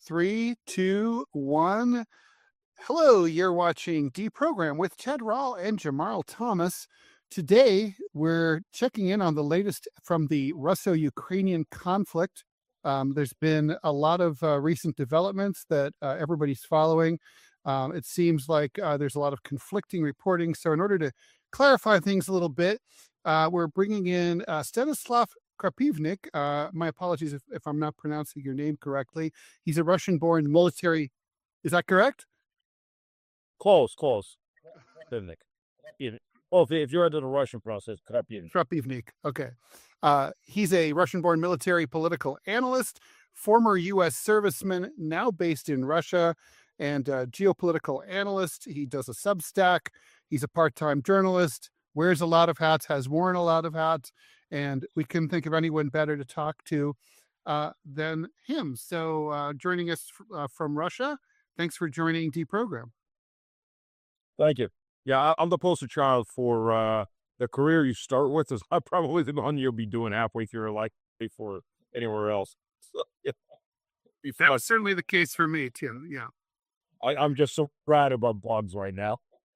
Three, two, one. Hello, you're watching Deprogram with Ted Rall and Jamarl Thomas. Today, we're checking in on the latest from the Russo-Ukrainian conflict. There's been a lot of recent developments that everybody's following. It seems like there's a lot of conflicting reporting. So in order to clarify things a little bit, we're bringing in Stanislav Krapivnik. My apologies if I'm not pronouncing your name correctly. He's a Russian-born military. Is that correct? Close. Pivnik. Well, if you're into the Russian process, Krapivnik. Krapivnik. Okay. He's a Russian-born military political analyst, former U.S. serviceman, now based in Russia, and geopolitical analyst. He does a Substack. He's a part-time journalist, wears a lot of hats, has worn a lot of hats, and we couldn't think of anyone better to talk to than him. So joining us from Russia, thanks for joining Deprogram. Thank you. Yeah, I'm the poster child for the career you start with is probably the one you'll be doing halfway through your life before anywhere else. So, yeah. That was certainly the case for me, too. Yeah. I'm just so proud about blogs right now.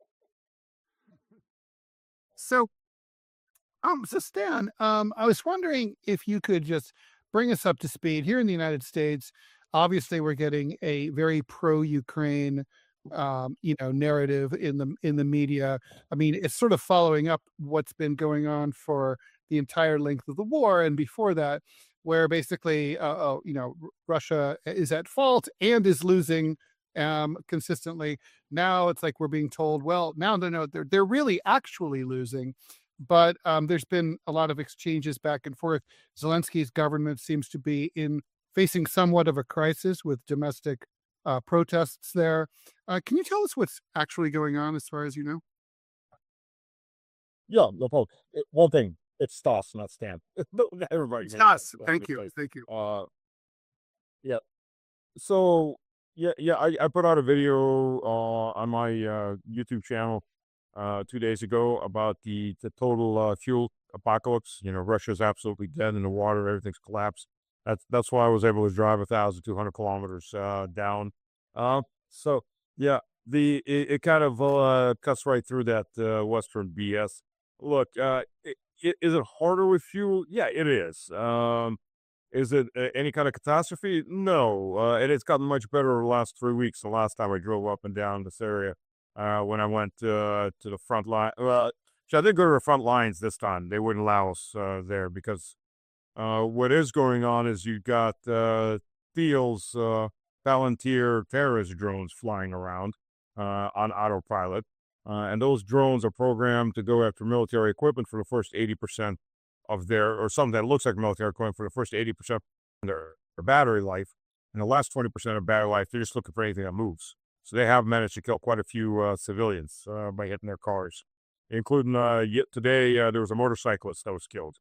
So Stan, I was wondering if you could just bring us up to speed here in the United States. Obviously, we're getting a very pro-Ukraine, narrative in the media. I mean, it's sort of following up what's been going on for the entire length of the war, and before that, where basically, Russia is at fault and is losing consistently. Now it's like we're being told, well, now no, they're really actually losing. But there's been a lot of exchanges back and forth. Zelensky's government seems to be facing somewhat of a crisis with domestic protests there. Can you tell us what's actually going on as far as you know? Yeah, no problem. One thing, it's Stas, not Stan. Everybody. Stas, thank you. Yeah. So, I put out a video on my YouTube channel 2 days ago about the total fuel apocalypse. Russia's absolutely dead in the water. Everything's collapsed. That's why I was able to drive 1,200 kilometers down. So yeah, it kind of cuts right through that Western BS. Look, is it harder with fuel? Yeah, it is. Is it any kind of catastrophe? No, and it's gotten much better over the last 3 weeks. The last time I drove up and down this area, when I went to the front line. Well, I did go to the front lines this time. They wouldn't allow us there because what is going on is you've got Thiel's Palantir terrorist drones flying around on autopilot. And those drones are programmed to go after military equipment for the first 80% of or something that looks like military equipment for the first 80% of their battery life. And the last 20% of battery life, they're just looking for anything that moves. So they have managed to kill quite a few civilians by hitting their cars, including yet today there was a motorcyclist that was killed.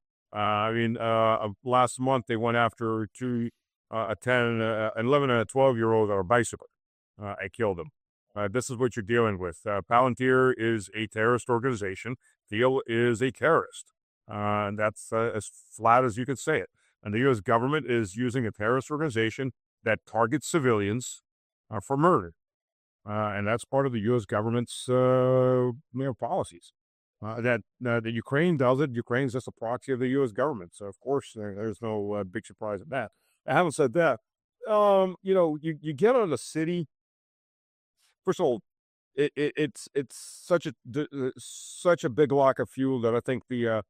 Last month they went after a 11 and a 12-year-old on a bicycle. I killed them. This is what you're dealing with. Palantir is a terrorist organization. Thiel is a terrorist. And that's as flat as you could say it. And the U.S. government is using a terrorist organization that targets civilians for murder. And that's part of the U.S. government's policies. That Ukraine does it. Ukraine's just a proxy of the U.S. government. So, of course, there's no big surprise in that. Having said that, you get out of the city. First of all, it's such a big lock of fuel that I think the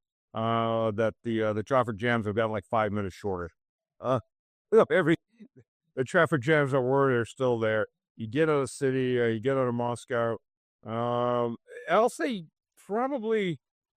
traffic jams have gotten like 5 minutes shorter. The traffic jams they're still there. You get out of the city, you get out of Moscow. I'll say probably,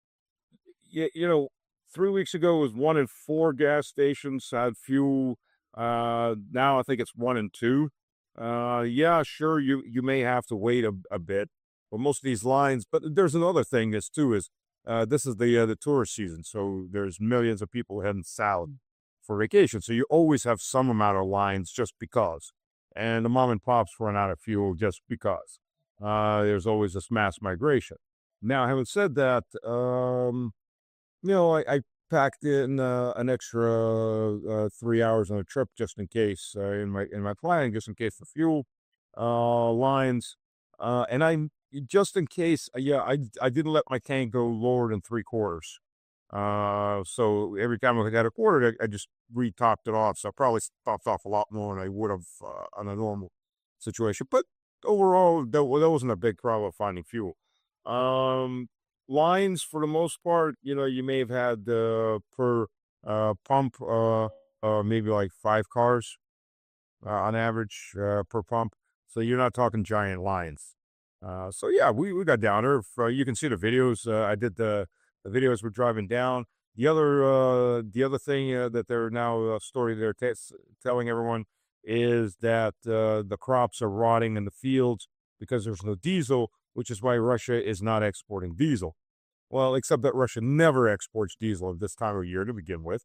3 weeks ago it was 1 in 4 gas stations had fuel. Now I think it's 1 in 2. Yeah, sure, you may have to wait a bit for most of these lines, but there's another thing this is the tourist season, so there's millions of people heading south for vacation, so you always have some amount of lines just because, and the mom and pops run out of fuel just because. There's always this mass migration. Now, having said that, packed in an extra 3 hours on a trip just in case in my planning, just in case for fuel lines, and I just in case, yeah, I didn't let my tank go lower than 3/4. So every time I got a quarter, I just re-topped it off. So I probably topped off a lot more than I would have on a normal situation. But overall, that wasn't a big problem finding fuel. Um, Lines for the most part, you may have had per pump, maybe like 5 cars on average per pump. So you're not talking giant lines. So yeah, we got down there. You can see the videos. I did the videos we're driving down. The other thing that they're now story they're telling everyone is that the crops are rotting in the fields because there's no diesel, which is why Russia is not exporting diesel. Well, except that Russia never exports diesel at this time of year to begin with.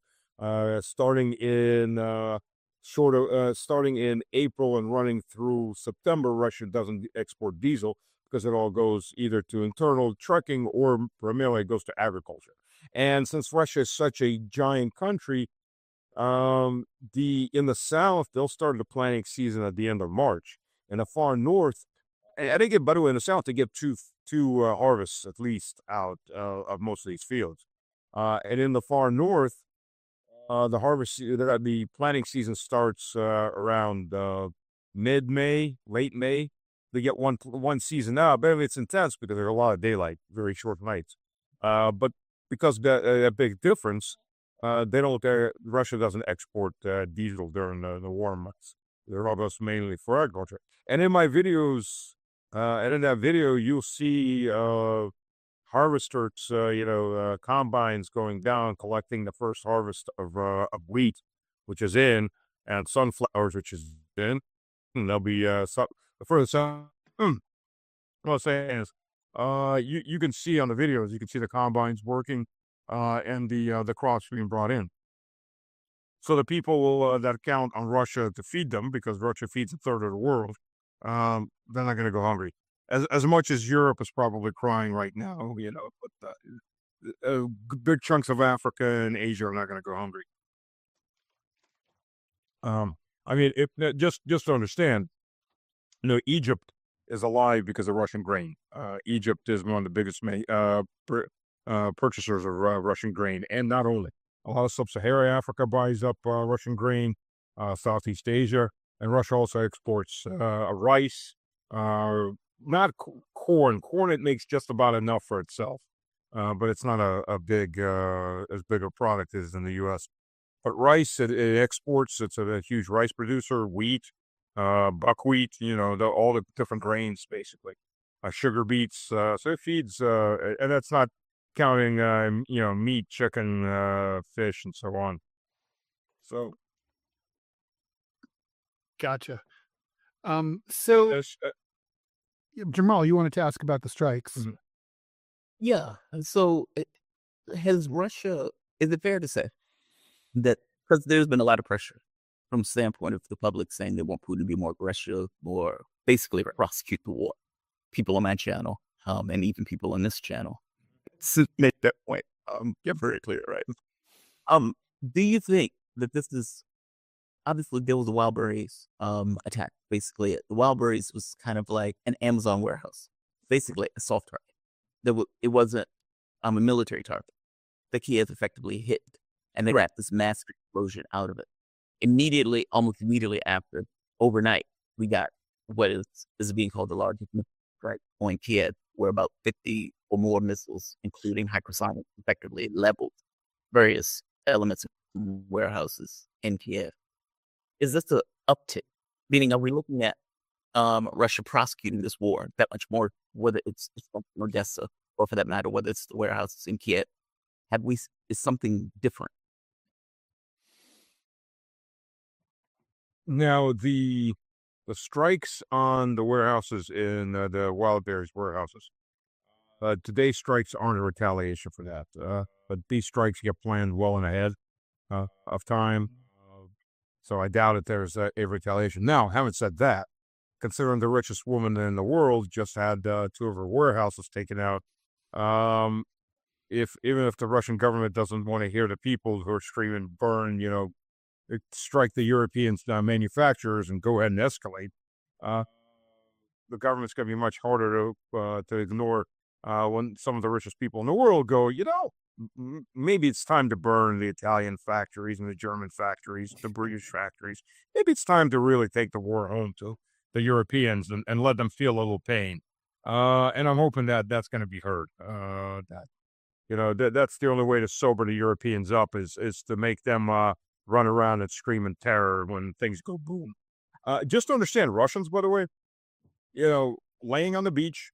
Starting in April and running through September, Russia doesn't export diesel because it all goes either to internal trucking or primarily it goes to agriculture. And since Russia is such a giant country, the in the south they'll start the planting season at the end of March. In the far north, and I think, by the way, in the south they get two harvests at least out of most of these fields, and in the far north, the planting season starts around mid-May, late May. They get one season out, but it's intense because there's a lot of daylight, very short nights. But because that big difference, they don't. Russia doesn't export diesel during the warm months. They're almost mainly for agriculture. And in my videos, and in that video, you'll see harvesters, combines going down, collecting the first harvest of wheat, which is in, and sunflowers, which is in. And there'll be the first. What I'm saying is, you can see on the videos, you can see the combines working, and the crops being brought in. So the people will that count on Russia to feed them because Russia feeds a third of the world. They're not going to go hungry. As much as Europe is probably crying right now, but big chunks of Africa and Asia are not going to go hungry. I mean, if just to understand, Egypt is alive because of Russian grain. Egypt is one of the biggest purchasers of Russian grain, and not only a lot of sub-Saharan Africa buys up Russian grain, Southeast Asia, and Russia also exports rice, not corn. Corn it makes just about enough for itself, but it's not a big as big a product as in the U.S. But rice it exports. It's a huge rice producer. Wheat, buckwheat. All the different grains basically. Sugar beets. So it feeds, and that's not counting meat, chicken, fish, and so on. So Gotcha. So Jamal, you wanted to ask about the strikes. Mhm. Yeah. So has Russia, is it fair to say that, because there's been a lot of pressure from the standpoint of the public saying they want Putin to be more aggressive, more basically prosecute the war. People on my channel, and even people on this channel, make that point. Very clear, right? Do you think that this is obviously there was a Wildberries attack? Basically, the Wildberries was kind of like an Amazon warehouse, basically a soft target. It wasn't a military target. The Kiev effectively hit, and they wrapped this massive explosion out of it. Almost immediately after, overnight, we got what is being called the largest missile strike on Kiev, where about 50 or more missiles, including hypersonic, effectively leveled various elements of warehouses in Kiev. Is this an uptick? Meaning, are we looking at Russia prosecuting this war that much more, whether it's Odessa or for that matter, whether it's the warehouses in Kiev? Is something different? Now the strikes on the warehouses in the Wildberries warehouses. Today's strikes aren't a retaliation for that, but these strikes get planned well in ahead of time. So I doubt that there's a retaliation. Now, having said that, considering the richest woman in the world just had 2 of her warehouses taken out, even if the Russian government doesn't want to hear the people who are screaming, burn, strike the European manufacturers and go ahead and escalate, uh, the government's going to be much harder to ignore when some of the richest people in the world go, maybe it's time to burn the Italian factories and the German factories, the British factories. Maybe it's time to really take the war home to the Europeans and let them feel a little pain. And I'm hoping that that's going to be heard. That's the only way to sober the Europeans up is to make them run around and scream in terror when things go boom. Just to understand, Russians, by the way, laying on the beach,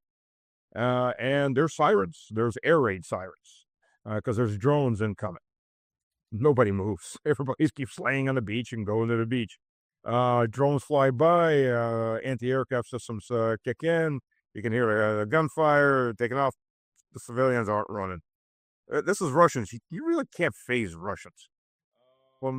and there's sirens. There's air raid sirens because there's drones incoming. Nobody moves. Everybody keeps laying on the beach and going to the beach. Drones fly by. Anti-aircraft systems kick in. You can hear the gunfire taking off. The civilians aren't running. This is Russians. You really can't phase Russians. Well,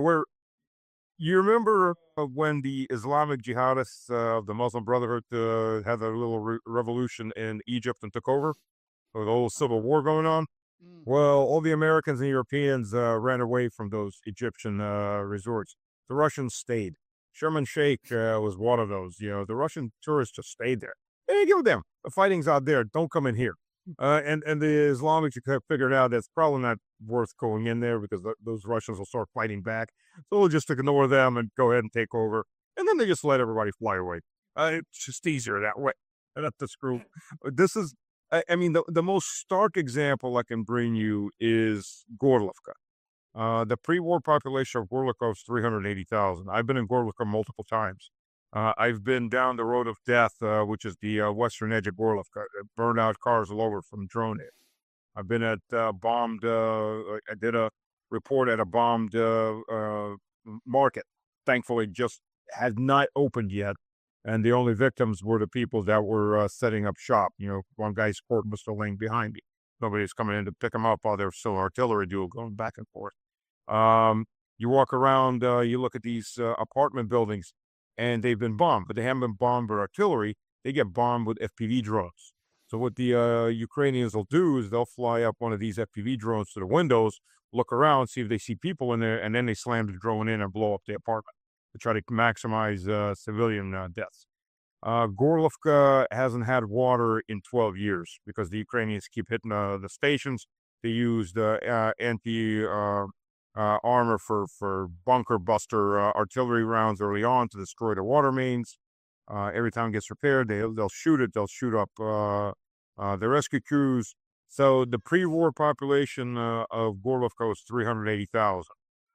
you remember when the Islamic jihadists of the Muslim Brotherhood had a little revolution in Egypt and took over? With the whole civil war going on? Well, all the Americans and Europeans ran away from those Egyptian resorts. The Russians stayed. Sherman Sheikh was one of those. The Russian tourists just stayed there. They didn't give a damn. The fighting's out there. Don't come in here. And the Islamics have figured out that's probably not worth going in there because those Russians will start fighting back. So we'll just ignore them and go ahead and take over. And then they just let everybody fly away. It's just easier that way. And that's the screw. This is, the most stark example I can bring you is Gorlovka. The pre-war population of Gorlovka was 380,000. I've been in Gorlovka multiple times. I've been down the road of death, which is the western edge of Gorlovka. Burned out cars all over from drone hit. I've been at bombed. I did a report at a bombed market. Thankfully, just had not opened yet, and the only victims were the people that were setting up shop. One guy's court was still laying behind me. Nobody's coming in to pick him up while there's still an artillery duel going back and forth. You walk around, you look at these apartment buildings. And they've been bombed, but they haven't been bombed by artillery. They get bombed with FPV drones. So what the Ukrainians will do is they'll fly up one of these FPV drones to the windows, look around, see if they see people in there, and then they slam the drone in and blow up the apartment to try to maximize civilian deaths. Gorlovka hasn't had water in 12 years because the Ukrainians keep hitting the stations. They used anti armor for bunker buster artillery rounds early on to destroy the water mains. Every time it gets repaired, they'll shoot it. They'll shoot up the rescue crews. So the pre-war population of Gorlovka was 380,000.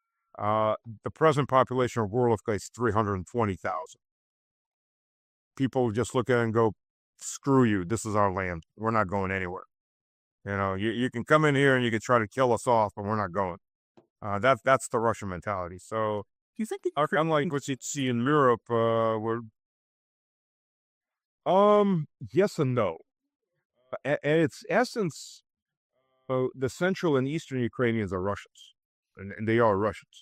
The present population of Gorlovka is 320,000. People just look at it and go, "Screw you! This is our land. We're not going anywhere." You can come in here and you can try to kill us off, but we're not going. That's the Russian mentality. So, Do you think unlike what you'd see in Europe, where yes and no. At its essence, the central and eastern Ukrainians are Russians, and they are Russians.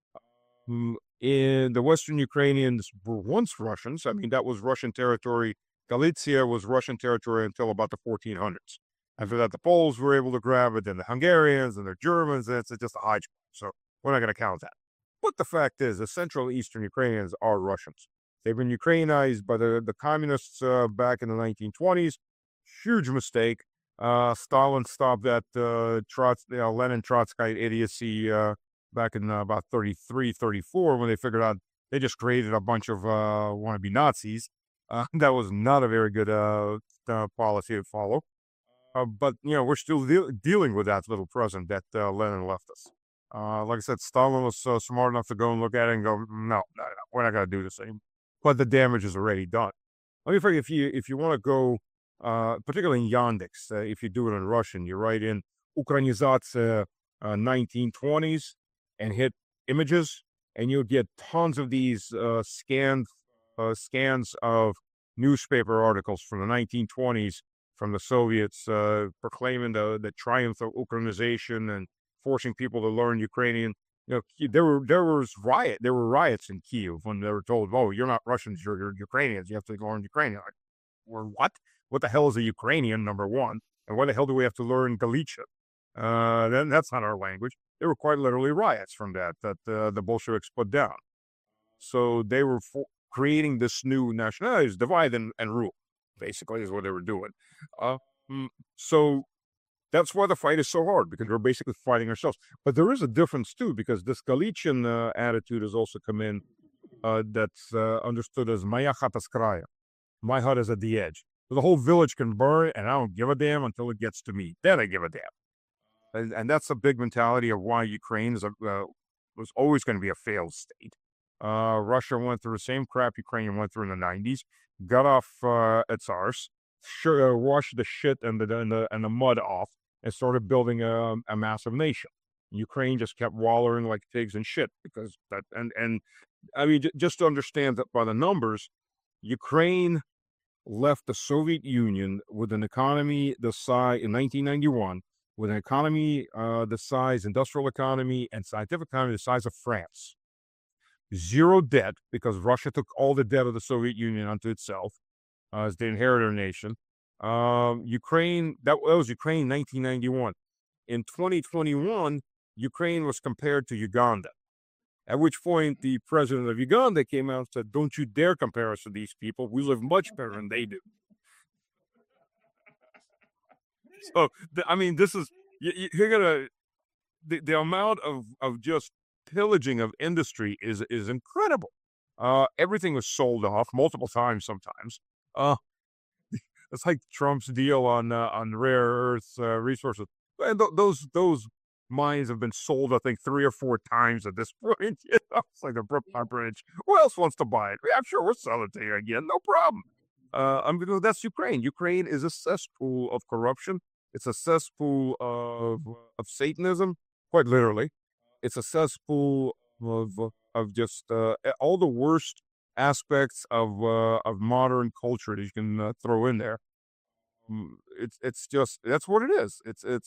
In the western Ukrainians were once Russians. That was Russian territory. Galicia was Russian territory until about the 1400s. After that, the Poles were able to grab it, then the Hungarians and the Germans, and it's just a hodgepodge. So we're not going to count that. But the fact is, the Central and Eastern Ukrainians are Russians. They've been Ukrainized by the communists back in the 1920s. Huge mistake. Stalin stopped that Lenin-Trotskyite idiocy back in about 33, 34, when they figured out they just created a bunch of wannabe Nazis. That was not a very good policy to follow. But, we're still dealing with that little present that Lenin left us. Like I said, Stalin was smart enough to go and look at it and go, no, we're not going to do the same. But the damage is already done. Let me tell you, if you want to go, particularly in Yandex, if you do it in Russian, you write in Ukrainizatsiya 1920s and hit images, and you'll get tons of these scans of newspaper articles from the 1920s from the Soviets proclaiming the triumph of Ukrainization and forcing people to learn Ukrainian. There were riots in Kyiv when they were told, "Oh, you're not Russians, you're Ukrainians. You have to learn Ukrainian." Like, or what? What the hell is a Ukrainian? Number one, and why the hell do we have to learn Galicia? Then that's not our language. They were quite literally riots from that the Bolsheviks put down. So they were creating this new nationalities, divide and rule, basically, is what they were doing. So that's why the fight is so hard, because we're basically fighting ourselves. But there is a difference, too, because this Galician attitude has also come in that's understood as Maya chata s kraya. My hut is at the edge. So the whole village can burn, and I don't give a damn until it gets to me. Then I give a damn. And that's a big mentality of why Ukraine was always going to be a failed state. Russia went through the same crap Ukraine went through in the 90s, got off its arse, washed the shit and the mud off, and started building a massive nation. Ukraine just kept wallowing like pigs in shit because that and I mean just to understand that by the numbers, Ukraine left the Soviet Union with an economy the size in 1991 with an economy the size, industrial economy and scientific economy the size of France. Zero debt because Russia took all the debt of the Soviet Union onto itself as they inherited a nation. Ukraine, that was Ukraine 1991. In 2021, Ukraine was compared to Uganda. At which point the president of Uganda came out and said, "Don't you dare compare us to these people. We live much better than they do." So, I mean, this is, you're going to, the amount of just pillaging of industry is incredible. Everything was sold off multiple times sometimes. It's like Trump's deal on rare earth resources. And those mines have been sold, I think, 3 or 4 times at this point. It's like the Brooklyn Bridge. Who else wants to buy it? Yeah, I'm sure we'll sell it to you again. No problem. That's Ukraine. Ukraine is a cesspool of corruption. It's a cesspool of Satanism, quite literally. It's a cesspool of just all the worst aspects of modern culture that you can throw in there. It's just that's what it is.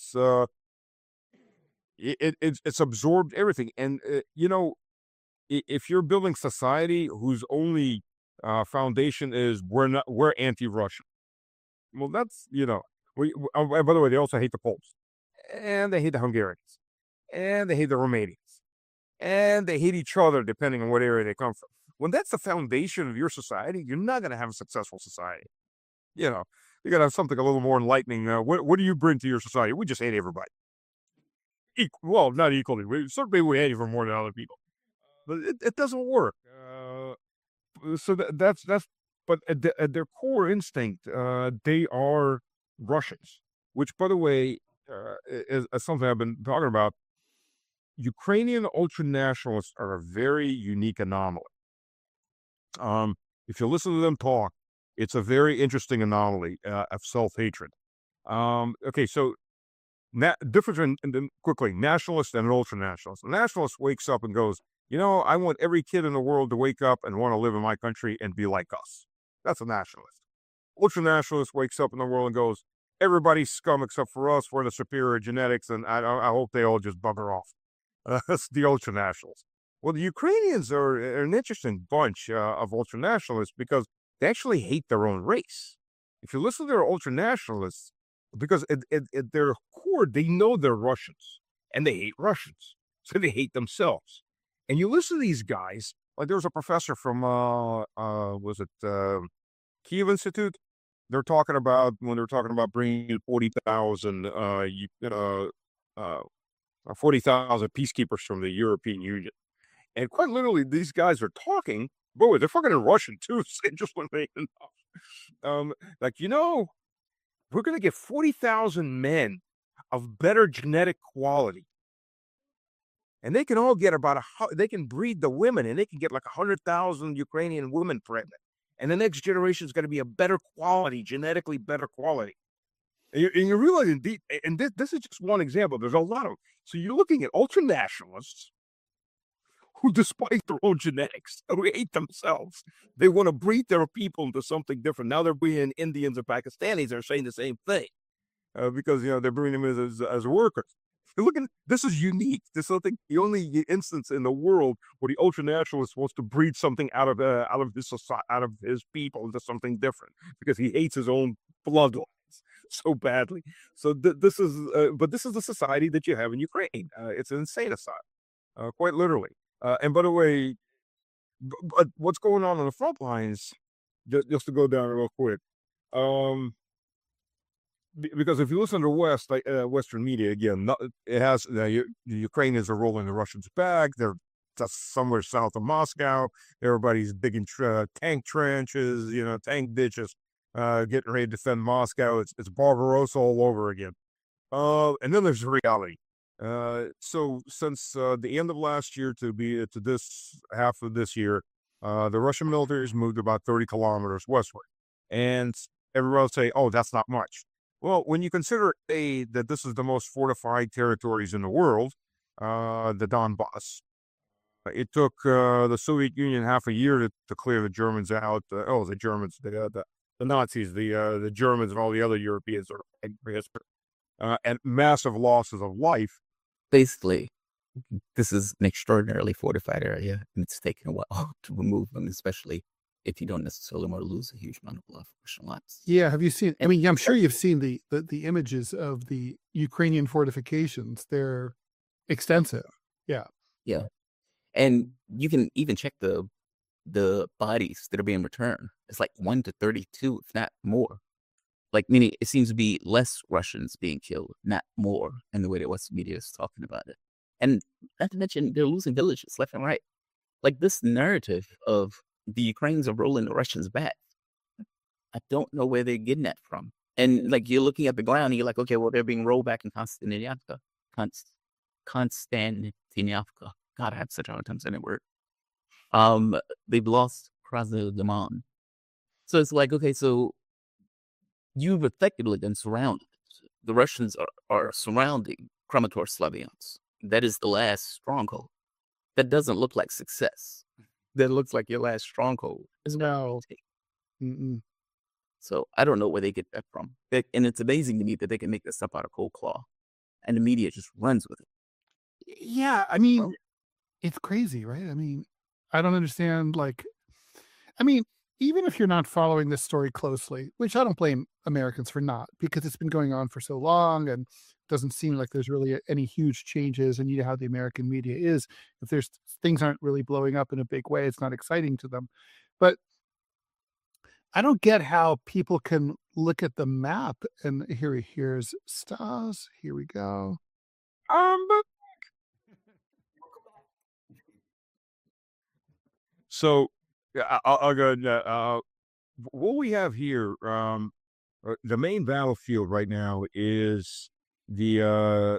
It's absorbed everything, and if you're building society whose only foundation is we're anti-Russian, well, that's by the way, they also hate the Poles, and they hate the Hungarians, and they hate the Romanians, and they hate each other depending on what area they come from. When that's the foundation of your society, you're not going to have a successful society. You got to have something a little more enlightening. What do you bring to your society? We just hate everybody. Well, not equally. Certainly we hate even more than other people, but it doesn't work. So that's. But at their core instinct, they are Russians, which, by the way, is something I've been talking about. Ukrainian ultranationalists are a very unique anomaly. If you listen to them talk, it's a very interesting anomaly of self-hatred. Okay, so difference quickly, nationalist and an ultranationalist. A nationalist wakes up and goes, I want every kid in the world to wake up and want to live in my country and be like us. That's a nationalist. Ultranationalist wakes up in the world and goes, everybody's scum except for us. We're the superior genetics, and I hope they all just bugger off. That's the ultranationalists. Well, the Ukrainians are an interesting bunch of ultranationalists because they actually hate their own race. If you listen to their ultranationalists, because at their core, they know they're Russians, and they hate Russians, so they hate themselves. And you listen to these guys, like there was a professor from, Kiev Institute? When they're talking about bringing 40,000 peacekeepers from the European Union. And quite literally, these guys are talking, boy, they're fucking in Russian too. It's interesting enough. We're going to get 40,000 men of better genetic quality. And they can all get they can breed the women, and they can get like 100,000 Ukrainian women pregnant. And the next generation is going to be a better quality, genetically better quality. And you realize, indeed, and this is just one example. There's a lot of, so you're looking at ultranationalists who, despite their own genetics, who hate themselves, they want to breed their people into something different. Now they're breeding Indians and Pakistanis. They're saying the same thing because, they're breeding them as workers. Look at this is unique. This is the only instance in the world where the ultranationalist wants to breed something out of his society, out of his people into something different because he hates his own bloodlines. so badly. So this is, but this is the society that you have in Ukraine. It's an insane asylum, quite literally. And by the way, but what's going on the front lines? Just to go down real quick, um, because if you listen to Western media again, it has the Ukrainians are rolling the Russians back. They're just somewhere south of Moscow. Everybody's digging tank trenches, tank ditches, getting ready to defend Moscow. It's Barbarossa all over again. And then there's the reality. So since the end of last year to this half of this year, the Russian military has moved about 30 kilometers westward, and everyone will say, "Oh, that's not much." Well, when you consider that this is the most fortified territories in the world, the Donbass, it took the Soviet Union half a year to clear the Germans out. The Germans, the Nazis, the Germans, and all the other Europeans are and massive losses of life. Basically, this is an extraordinarily fortified area, and it's taken a while to remove them, especially if you don't necessarily want to lose a huge amount of Russian lives. Yeah, have you seen? I mean, I'm sure you've seen the images of the Ukrainian fortifications. They're extensive. Yeah. Yeah, and you can even check the bodies that are being returned. It's like 1 to 32, if not more. Like, meaning it seems to be less Russians being killed, not more, in the way that Western media is talking about it. And not to mention, they're losing villages left and right. Like, this narrative of the Ukrainians are rolling the Russians back, I don't know where they're getting that from. And, like, you're looking at the ground and you're like, okay, well, they're being rolled back in Konstantinivka. Konstantinivka. God, I have such a hard time saying that word. They've lost Krasnodar. So it's like, okay, so you've effectively been surrounded. The Russians are surrounding Kramatorsk-Slaviansk. That is the last stronghold. That doesn't look like success. That looks like your last stronghold. No. Mm-mm. So I don't know where they get that from. And it's amazing to me that they can make this stuff out of cold claw. And the media just runs with it. Yeah, I mean, it's crazy, right? I mean, I don't understand, even if you're not following this story closely, which I don't blame Americans for not, because it's been going on for so long and doesn't seem like there's really any huge changes, and you know how the American media is. If there's things aren't really blowing up in a big way, it's not exciting to them. But I don't get how people can look at the map and here's stars. Here we go. So yeah, I'll go. What we have here, the main battlefield right now is the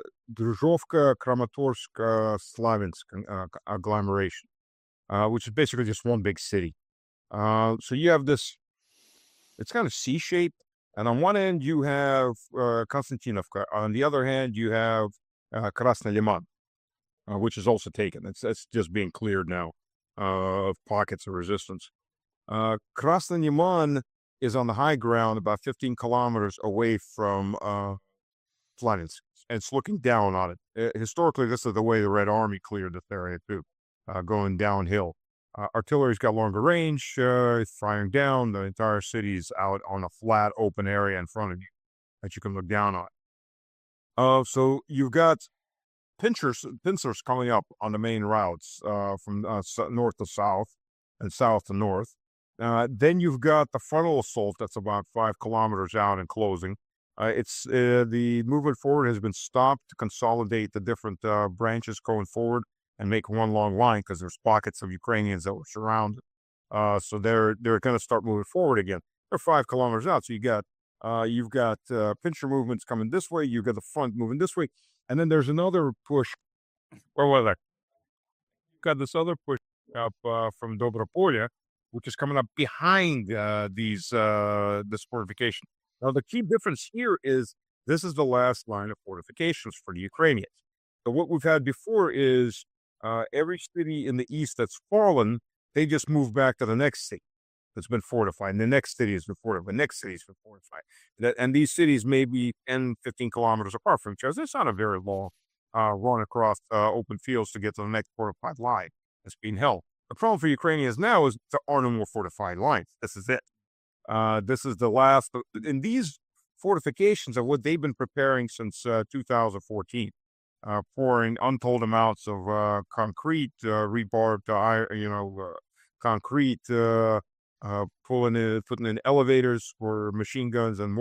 Druzhovka-Kramatorsk-Slaviansk agglomeration, which is basically just one big city. So you have this, it's kind of C-shaped, and on one end you have Konstantinovka. On the other hand, you have Krasny Liman, which is also taken. It's just being cleared now of pockets of resistance. Krasny Liman is on the high ground about 15 kilometers away from Slaviansk, and it's looking down on it. Historically, this is the way the Red Army cleared this area too, going downhill. Artillery's got longer range, firing down. The entire city's out on a flat, open area in front of you that you can look down on. So you've got pincers coming up on the main routes from north to south and south to north. Then you've got the frontal assault that's about 5 kilometers out and closing. It's the movement forward has been stopped to consolidate the different branches going forward and make one long line, because there's pockets of Ukrainians that were surrounded. So they're going to start moving forward again. They're 5 kilometers out. So you've got pincher movements coming this way. You've got the front moving this way. And then there's another push. Where was I? You've got this other push up from Dobropolye, which is coming up behind this fortification. Now, the key difference here is this is the last line of fortifications for the Ukrainians. So what we've had before is every city in the east that's fallen, they just move back to the next city that's been fortified. And the next city has been fortified. The next city has been fortified. And these cities may be 10, 15 kilometers apart from each other. It's not a very long run across open fields to get to the next fortified line that's being held. The problem for Ukrainians now is there are no more fortified lines. This is it. This is the last. And these fortifications are what they've been preparing since 2014, pouring untold amounts of concrete, rebarbed, concrete, putting in elevators for machine guns and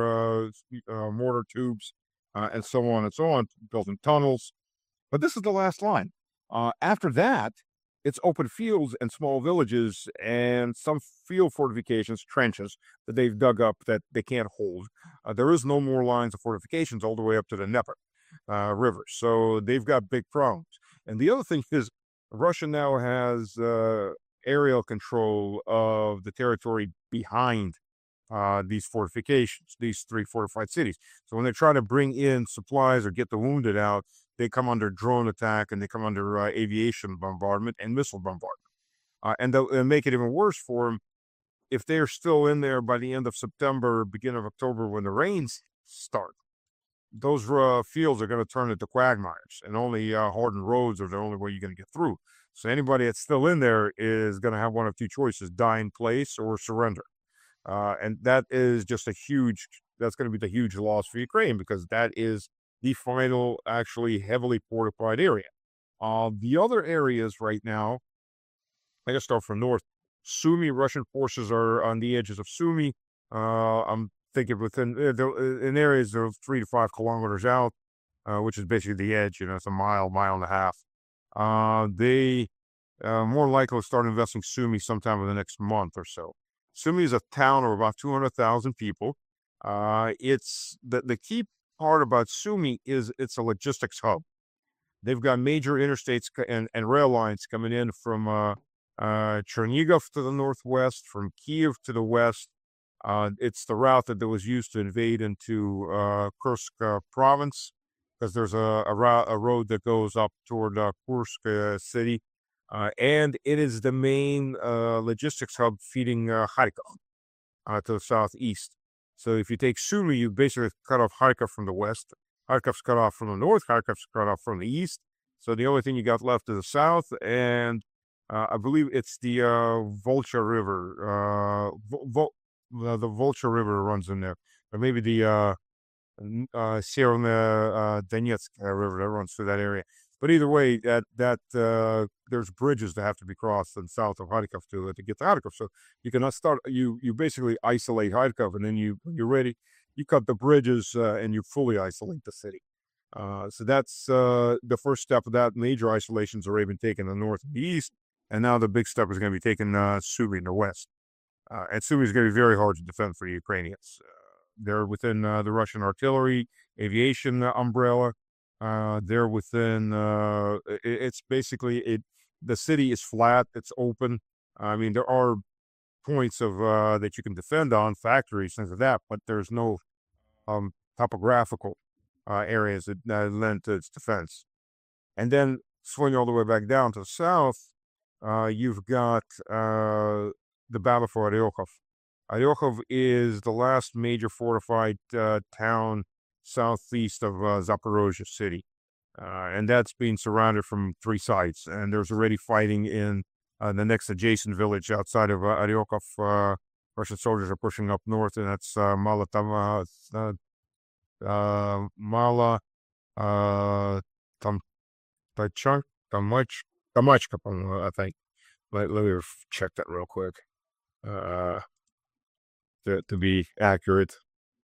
mortar tubes, and so on and so on, building tunnels. But this is the last line. After that, it's open fields and small villages and some field fortifications, trenches that they've dug up that they can't hold. There is no more lines of fortifications all the way up to the Dnieper River. So they've got big problems. And the other thing is, Russia now has aerial control of the territory behind these fortifications, these 3 fortified cities. So when they try to bring in supplies or get the wounded out, they come under drone attack and they come under aviation bombardment and missile bombardment. And they'll make it even worse for them if they're still in there by the end of September, beginning of October, when the rains start. Those fields are going to turn into quagmires, and only hardened roads are the only way you're going to get through. So anybody that's still in there is going to have one of two choices: die in place or surrender. And that is just that's going to be the huge loss for Ukraine, because that is the final, actually heavily fortified area. The other areas right now, I guess start from north. Sumy, Russian forces are on the edges of Sumy. I'm thinking within in areas that are 3 to 5 kilometers out, which is basically the edge. It's a mile and a half. They more likely will start investing Sumy sometime in the next month or so. Sumy is a town of about 200,000 people. It's the key part about Sumy is it's a logistics hub. They've got major interstates and rail lines coming in from Chernigov to the northwest, from Kiev to the west. It's the route that was used to invade into Kursk province, because there's a road that goes up toward Kursk city. And it is the main logistics hub feeding Kharkov to the southeast. So if you take Sumy, you basically cut off Kharkov from the west. Kharkov's cut off from the north. Kharkov's cut off from the east. So the only thing you got left is the south. And I believe it's the Volcha River. The Volcha River runs in there. Or maybe the Severodonetsk River that runs through that area. But either way, there's bridges that have to be crossed in south of Kharkov to get to Kharkov. So you cannot start. You basically isolate Kharkov, and then when you're ready, you cut the bridges and you fully isolate the city. So that's the first step of that. Major isolation's already been taken in the north and the east, and now the big step is going to be taken Sumy in the west. And Sumy is going to be very hard to defend for the Ukrainians. They're within the Russian artillery, aviation umbrella. They're within. It's basically the city is flat. It's open. I mean, there are points of that you can defend on, factories, things like that, but there's no topographical areas that lend to its defense. And then swing all the way back down to the south, you've got the battle for Oryokov. Oryokov is the last major fortified town southeast of Zaporozhye city. And that's being surrounded from 3 sides. And there's already fighting in the next adjacent village outside of Oryokov. Russian soldiers are pushing up north, and that's Tamachka, I think. Let me check that real quick to be accurate.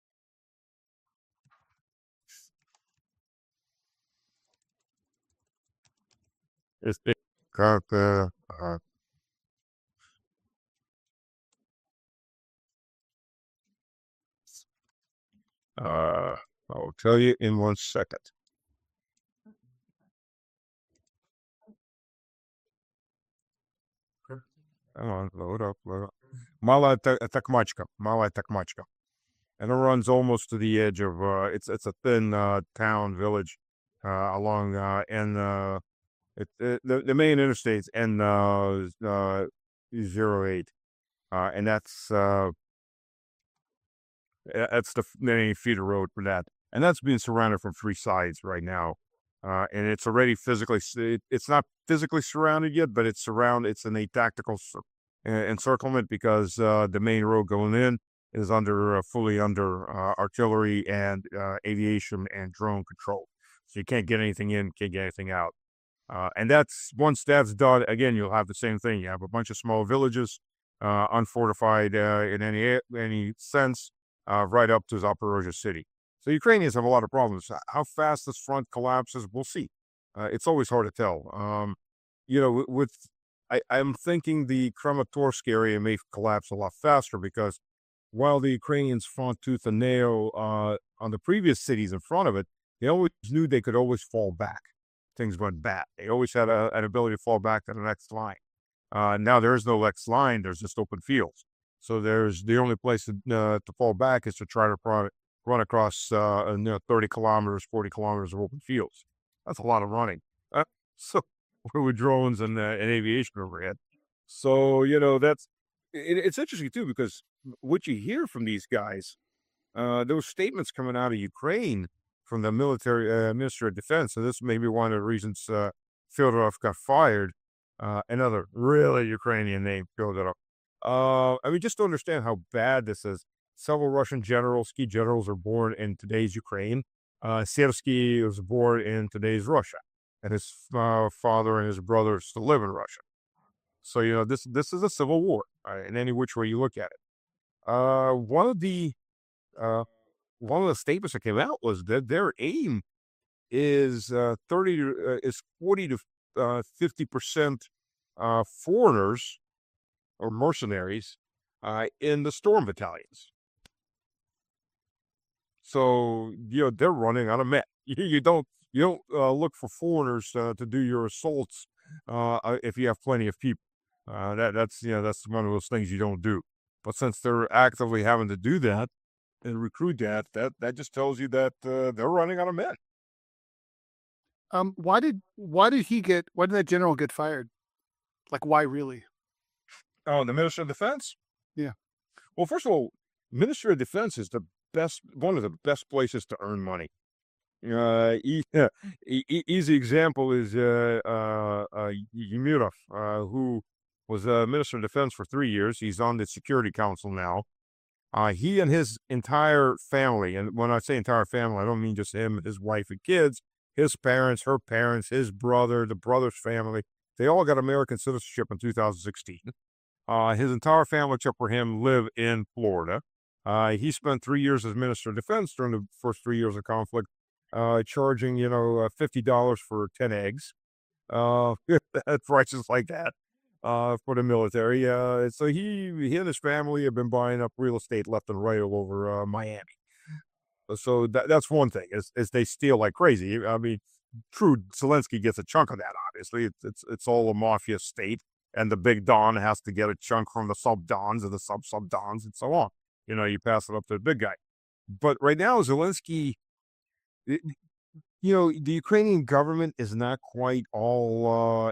It's got I'll tell you in 1 second. Come on, load up. Malaya Takmachka. And it runs almost to the edge of, it's a thin town, village along, and the main interstate's N08. And that's the main feeder road for that. And that's being surrounded from 3 sides right now. And it's already it's not physically surrounded yet, but it's in a tactical encirclement, because the main road going in is fully under artillery and aviation and drone control. So you can't get anything in, can't get anything out. And that's once that's done, again, you'll have the same thing. You have a bunch of small villages, unfortified in any sense, right up to Zaporozhye city. So Ukrainians have a lot of problems. How fast this front collapses, we'll see. It's always hard to tell. I'm thinking the Kramatorsk area may collapse a lot faster because while the Ukrainians fought tooth and nail on the previous cities in front of it, they always knew they could always fall back. Things went bad. They always had an ability to fall back to the next line. Now there is no next line. There's just open fields. So there's the only place to fall back is to try to run across 30 kilometers, 40 kilometers of open fields. That's a lot of running. So with drones and aviation overhead. So, it's interesting too, because what you hear from these guys, those statements coming out of Ukraine from the military Minister of Defense, and this may be one of the reasons Fyodorov got fired, another really Ukrainian name, Fyodorov. Just to understand how bad this is, several Russian generals, key generals, are born in today's Ukraine. Sersky was born in today's Russia, and his father and his brother still live in Russia. So, this is a civil war in any which way you look at it. One of the statements that came out was that their aim is 40 to 50% foreigners or mercenaries in the storm battalions. So they're running out of men. You don't look for foreigners to do your assaults if you have plenty of people. That's one of those things you don't do. But since they're actively having to do that and recruit that just tells you that they're running out of men. Why did that general get fired? Like, why really? Oh, the Minister of Defense? Yeah. Well, first of all, Minister of Defense is one of the best places to earn money. Easy example is Yemirov, who was Minister of Defense for 3 years. He's on the Security Council now. He and his entire family, and when I say entire family, I don't mean just him, his wife and kids, his parents, her parents, his brother, the brother's family, they all got American citizenship in 2016. His entire family, except for him, live in Florida. He spent 3 years as Minister of Defense during the first 3 years of conflict, charging, $50 for 10 eggs. Prices like that for the military. So he and his family have been buying up real estate left and right all over Miami. So that's one thing, is they steal like crazy. I mean, true, Zelensky gets a chunk of that, obviously. It's all a mafia state, and the big Don has to get a chunk from the sub-Dons and the sub-sub-Dons and so on. You pass it up to the big guy. But right now, Zelensky, the Ukrainian government is not quite all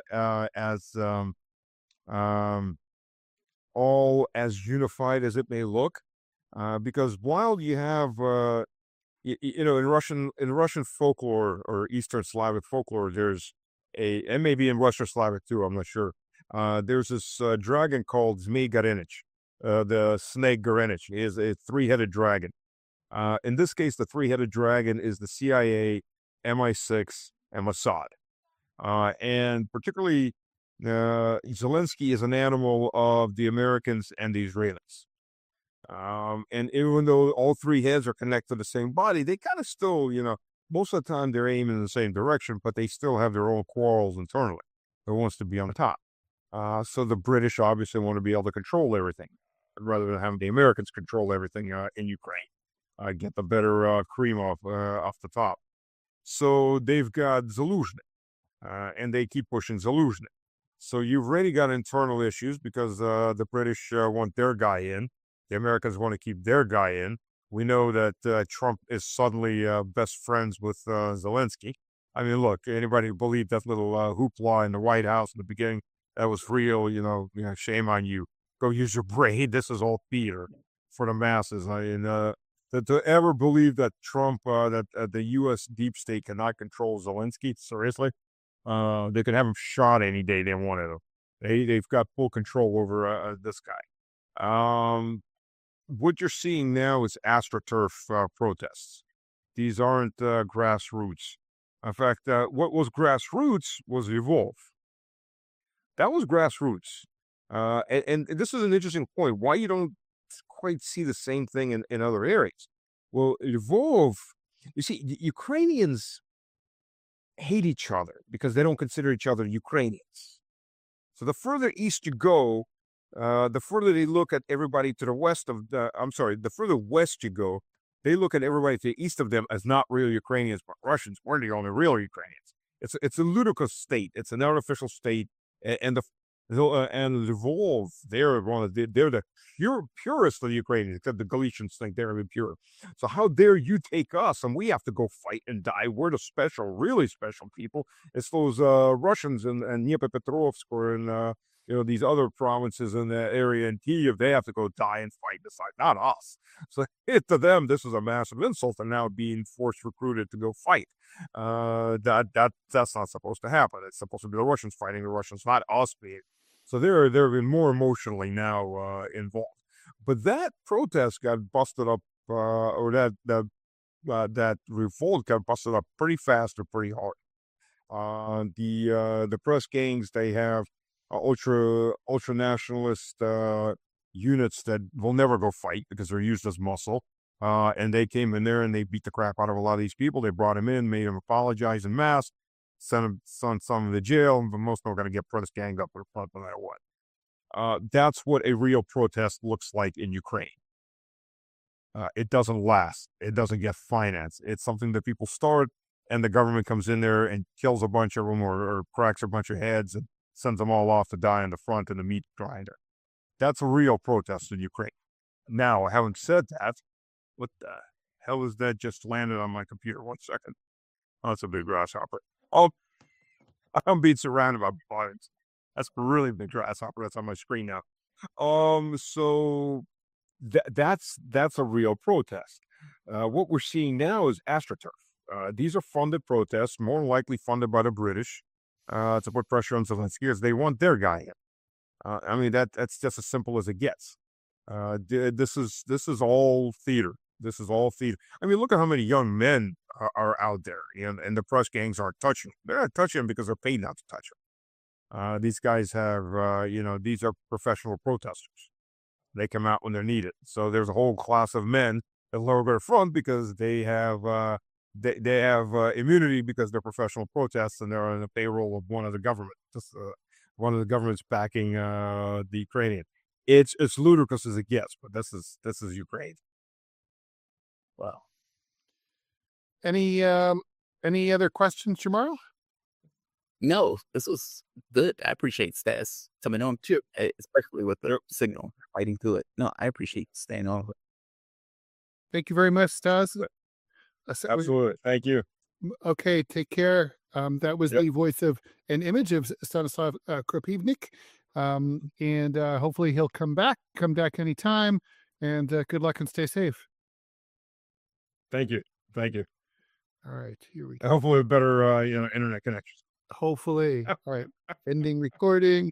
as unified as it may look, because while you have in Russian folklore or Eastern Slavic folklore, and maybe in Western Slavic too, I'm not sure. There's this dragon called Zmei Gorenich. The snake Gorenich is a 3-headed dragon. In this case, the 3-headed dragon is the CIA, MI6, and Mossad. And particularly, Zelensky is an animal of the Americans and the Israelis. And even though all 3 heads are connected to the same body, they kind of still, most of the time they're aiming in the same direction, but they still have their own quarrels internally. Who wants to be on the top? So the British obviously want to be able to control everything, rather than having the Americans control everything in Ukraine. Get the better cream off the top. So they've got Zaluzhny, and they keep pushing Zaluzhny. So you've already got internal issues because the British want their guy in. The Americans want to keep their guy in. We know that Trump is suddenly best friends with Zelensky. I mean, look, anybody who believed that little hoopla in the White House in the beginning, that was real, shame on you. Go use your brain. This is all theater for the masses. I mean, to ever believe that Trump, that the U.S. deep state cannot control Zelensky, seriously? They could have him shot any day they wanted him. They've got full control over this guy. what you're seeing now is AstroTurf protests. These aren't grassroots. In fact, what was grassroots was Evolve. That was grassroots. And this is an interesting point. Why you don't quite see the same thing in other areas? Well, Evolve, you see, Ukrainians hate each other because they don't consider each other Ukrainians. So the further east you go, the further they look at everybody to the west of the further west you go, they look at everybody to the east of them as not real Ukrainians, but Russians. We're the only real Ukrainians. It's a ludicrous state. It's an artificial state, and the Lvov, they're the purest of the Ukrainians, except the Galicians think they're impure. So how dare you take us and we have to go fight and die? We're the special, really special people. It's those Russians in Dnipropetrovsk or in these other provinces in the area in Kiev, they have to go die and fight beside, not us. So to them, this is a massive insult, and now being forced recruited to go fight. That's not supposed to happen. It's supposed to be the Russians fighting the Russians, not us being. So they're more emotionally now involved. But that protest got busted up, or that revolt got busted up pretty fast or pretty hard. The press gangs, they have ultra nationalist units that will never go fight because they're used as muscle. And they came in there and they beat the crap out of a lot of these people. They brought them in, made them apologize en masse, sent some of them to jail, but most of them are going to get press ganged up in front no matter what. That's what a real protest looks like in Ukraine. It doesn't last. It doesn't get financed. It's something that people start, and the government comes in there and kills a bunch of them or cracks a bunch of heads and sends them all off to die in the front in the meat grinder. That's a real protest in Ukraine. Now, having said that, what the hell is that just landed on my computer? 1 second. Oh, that's a big grasshopper. Oh, I'm being surrounded by bugs. That's a really big grasshopper that's on my screen now. So that's a real protest. What we're seeing now is AstroTurf. These are funded protests, more likely funded by the British, to put pressure on Zelensky as they want their guy in. I mean, that's just as simple as it gets. This is all theater. This is all theater. I mean, look at how many young men are out there, and the press gangs aren't touching them. They're not touching them because they're paid not to touch them. These guys have, these are professional protesters. They come out when they're needed. So there's a whole class of men that lower their front because they have they have immunity because they're professional protests and they're on the payroll of one of the government. One of the governments backing the Ukrainian. It's ludicrous as it gets, but this is Ukraine. Wow. Any other questions, Jamaro? No, this was good. I appreciate Stas coming on too, especially with the signal fighting through it. No, I appreciate staying on. Thank you very much, Stas. Absolutely. Thank you. Okay, take care. That was the voice of an image of Stanislav Kropivnik. And hopefully he'll come back anytime. And good luck and stay safe. Thank you. All right, here we go. Hopefully better, internet connection. Hopefully. All right. Ending recording.